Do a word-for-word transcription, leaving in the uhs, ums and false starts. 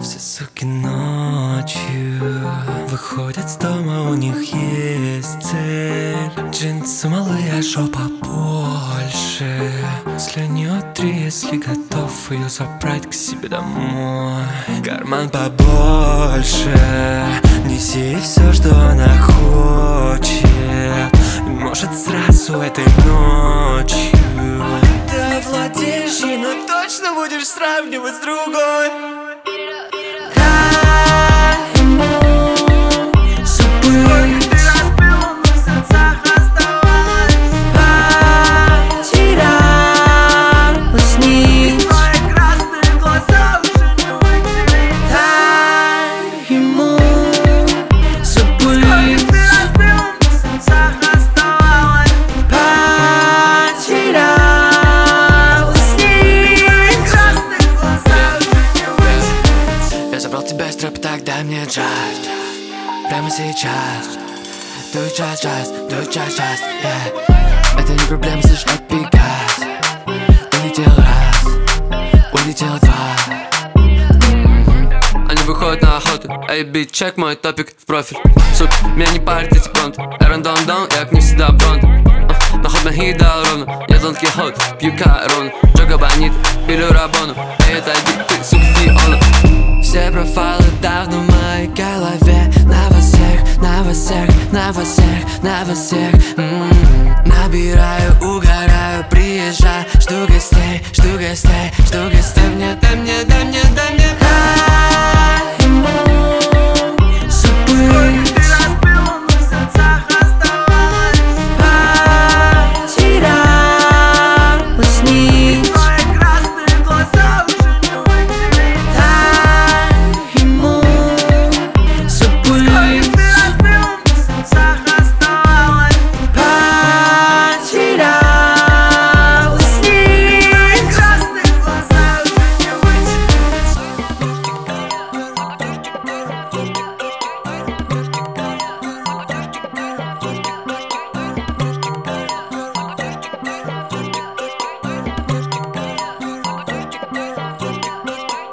Все суки ночью выходят с дома, у них есть цель. Джинсы малые, жопа больше. Слюни утри, если готов ее забрать к себе домой. Карман побольше, неси все, что она хочет. И может сразу этой ночью ты овладеешь ей, но точно будешь сравнивать с другой. Так дай мне час, прямо сейчас. Do it just, just, do it just, just, yeah. Это не проблема, слышь, отпикать. Улетел раз, улетел два. mm-hmm. Они выходят на охоту, эй, бит, чек мой топик в профиль. Сука, меня не парит эти пронты. Эрандон даун, я к ним всегда бронт. uh, На ход махи дал ровно, я тонкий ход, пью корону. Джога бонит, пилю рабону. Эй, это иди, ты, сука, фиона. Все профайлы давно в моей голове. На вас всех, на вас всех, на вас всех, на вас всех. м-м-м. Набираю, угораю, приезжаю, жду гостей, жду гостей.